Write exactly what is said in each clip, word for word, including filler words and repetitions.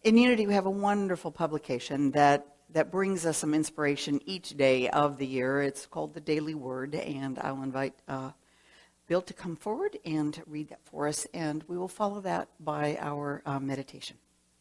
In Unity, we have a wonderful publication that, that brings us some inspiration each day of the year. It's called The Daily Word, and I'll invite uh, Bill to come forward and read that for us, and we will follow that by our uh, meditation.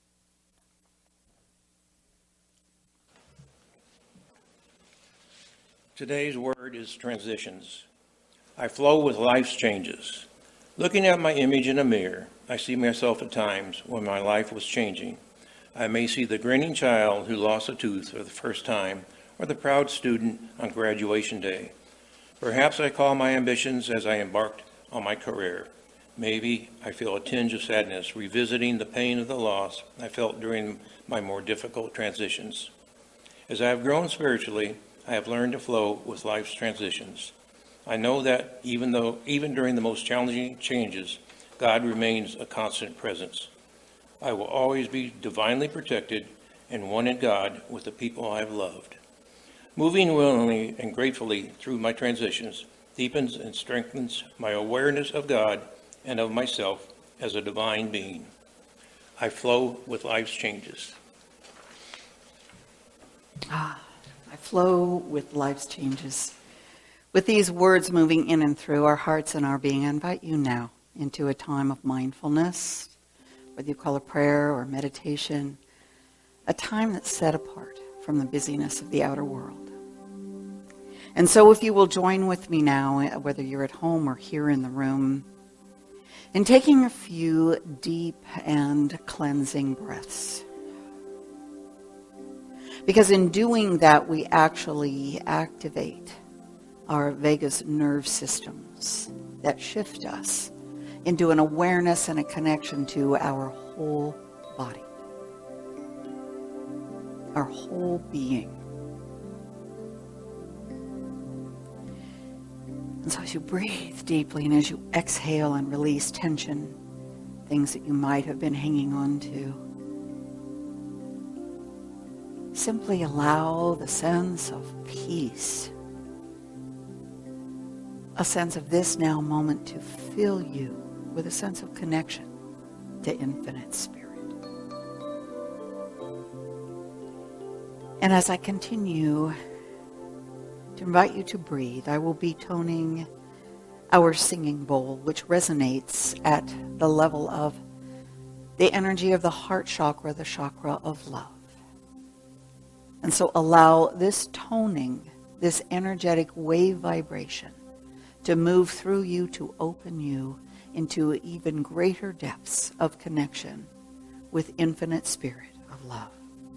Today's word is transitions. I flow with life's changes. Looking at my image in a mirror, I see myself at times when my life was changing. I may see the grinning child who lost a tooth for the first time, or the proud student on graduation day. Perhaps I call my ambitions as I embarked on my career. Maybe I feel a tinge of sadness revisiting the pain of the loss I felt during my more difficult transitions. As I have grown spiritually, I have learned to flow with life's transitions. I know that even though, even during the most challenging changes, God remains a constant presence. I will always be divinely protected and one in God with the people I have loved. Moving willingly and gratefully through my transitions deepens and strengthens my awareness of God and of myself as a divine being. I flow with life's changes. Ah, I flow with life's changes. With these words moving in and through our hearts and our being, I invite you now into a time of mindfulness, whether you call it prayer or meditation, a time that's set apart from the busyness of the outer world. And so if you will join with me now, whether you're at home or here in the room, in taking a few deep and cleansing breaths. Because in doing that, we actually activate our vagus nerve systems that shift us into an awareness and a connection to our whole body, our whole being. And so as you breathe deeply and as you exhale and release tension, things that you might have been hanging on to, simply allow the sense of peace, a sense of this now moment to fill you with a sense of connection to infinite spirit. And as I continue to invite you to breathe, I will be toning our singing bowl, which resonates at the level of the energy of the heart chakra, the chakra of love. And so allow this toning, this energetic wave vibration, to move through you, to open you into even greater depths of connection with infinite spirit of love.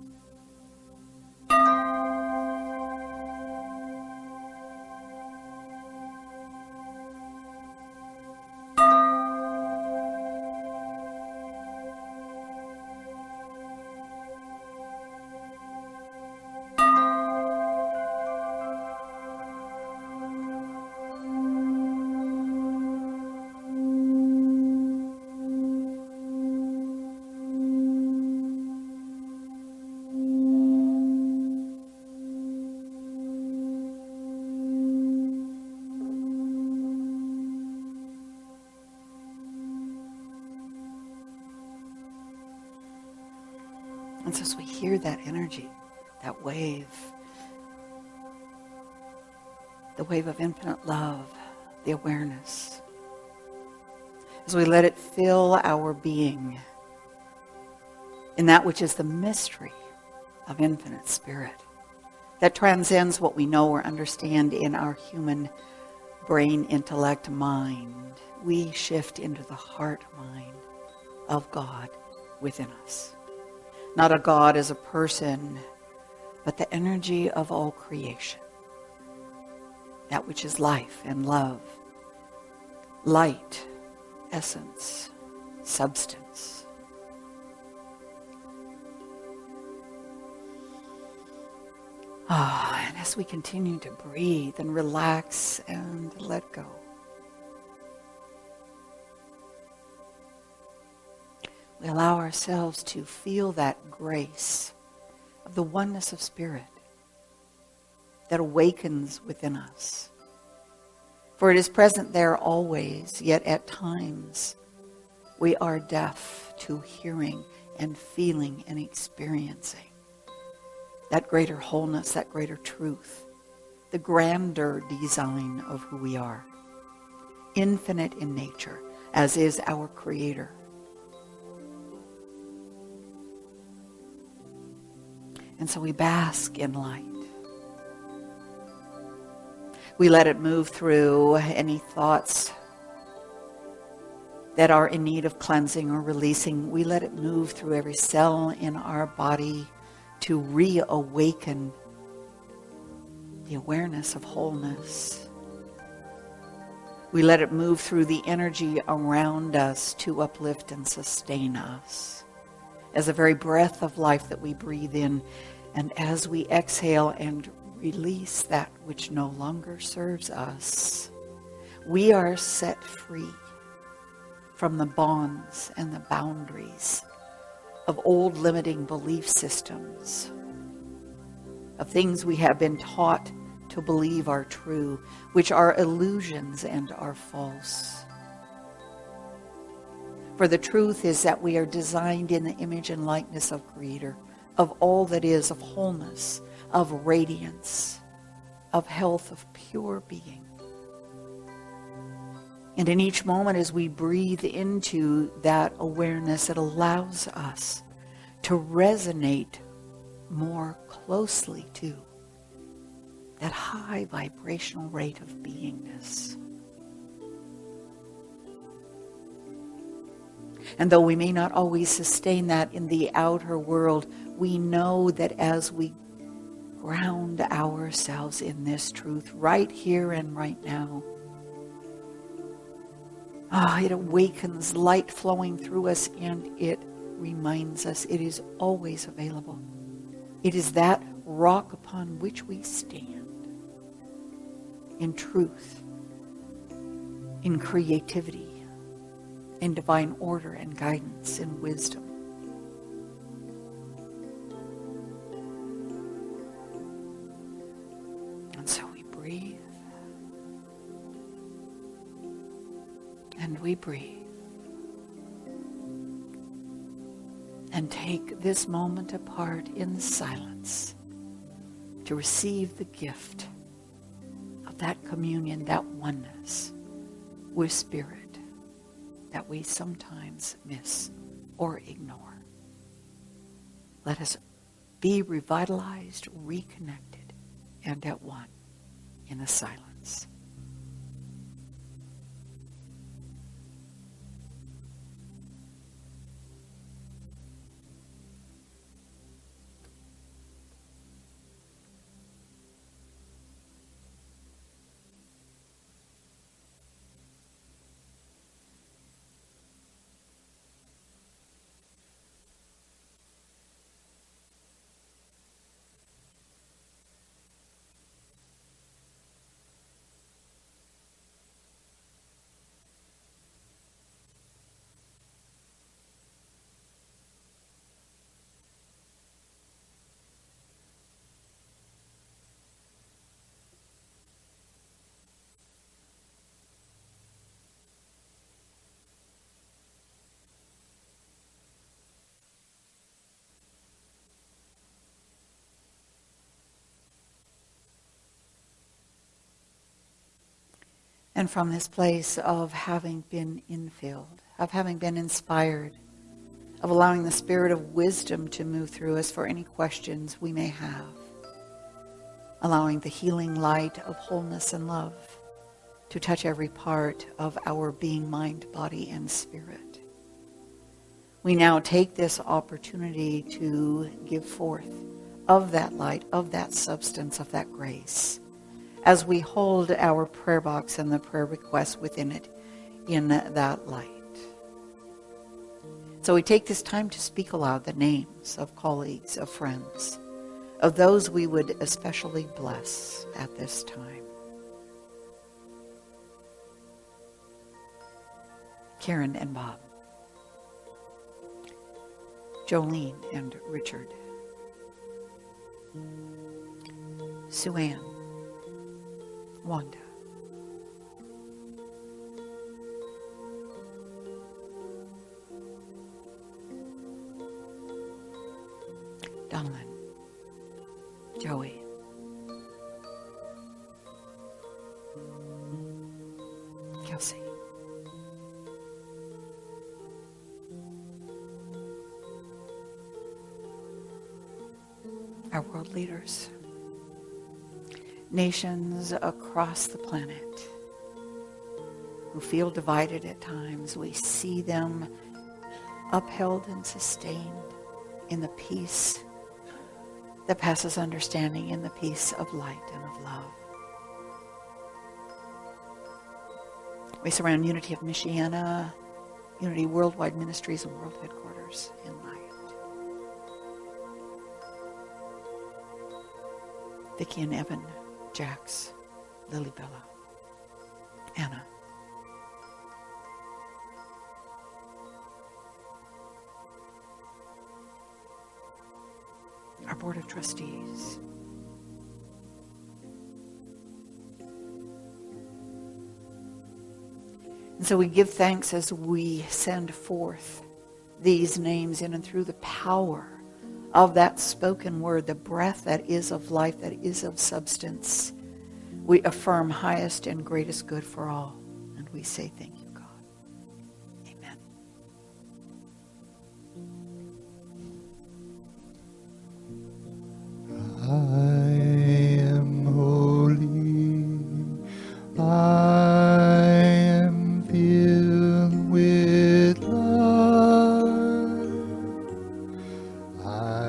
And so as we hear that energy, that wave, the wave of infinite love, the awareness, as we let it fill our being in that which is the mystery of infinite spirit that transcends what we know or understand in our human brain, intellect, mind, we shift into the heart mind of God within us. Not a God as a person, but the energy of all creation. That which is life and love, light, essence, substance. Ah, and as we continue to breathe and relax and let go, we allow ourselves to feel that grace of the oneness of spirit that awakens within us. For it is present there always, yet at times we are deaf to hearing and feeling and experiencing that greater wholeness, that greater truth, the grander design of who we are, infinite in nature, as is our Creator. And so we bask in light. We let it move through any thoughts that are in need of cleansing or releasing. We let it move through every cell in our body to reawaken the awareness of wholeness. We let it move through the energy around us to uplift and sustain us as the very breath of life that we breathe in. And as we exhale and release that which no longer serves us, we are set free from the bonds and the boundaries of old limiting belief systems, of things we have been taught to believe are true, which are illusions and are false. For the truth is that we are designed in the image and likeness of Creator, of all that is, of wholeness, of radiance, of health, of pure being. And in each moment as we breathe into that awareness, it allows us to resonate more closely to that high vibrational rate of beingness. And though we may not always sustain that in the outer world, we know that as we ground ourselves in this truth right here and right now, ah, it awakens light flowing through us, and it reminds us it is always available. It is that rock upon which we stand in truth, in creativity, in divine order and guidance, in wisdom. And so we breathe, and we breathe, and take this moment apart in silence to receive the gift of that communion, that oneness with Spirit that we sometimes miss or ignore. Let us be revitalized, reconnected, and at one in the silence. And from this place of having been infilled, of having been inspired, of allowing the spirit of wisdom to move through us for any questions we may have, allowing the healing light of wholeness and love to touch every part of our being, mind, body, and spirit. We now take this opportunity to give forth of that light, of that substance, of that grace, as we hold our prayer box and the prayer requests within it in that light. So we take this time to speak aloud the names of colleagues, of friends, of those we would especially bless at this time. Karen and Bob, Jolene and Richard, Sue-Ann, Wanda, Donalyn, Joey, Kelsey, our world leaders, nations across the planet who feel divided at times. We see them upheld and sustained in the peace that passes understanding, in the peace of light and of love. We surround Unity of Michiana, Unity Worldwide Ministries, and World Headquarters in light. Vicki and Evan, Jax, Lily Bella, Anna, our Board of Trustees, and so we give thanks as we send forth these names in and through the power of that spoken word, the breath that is of life, that is of substance. We affirm highest and greatest good for all, and we say thank you, God. Amen. I am holy. I am filled with love. I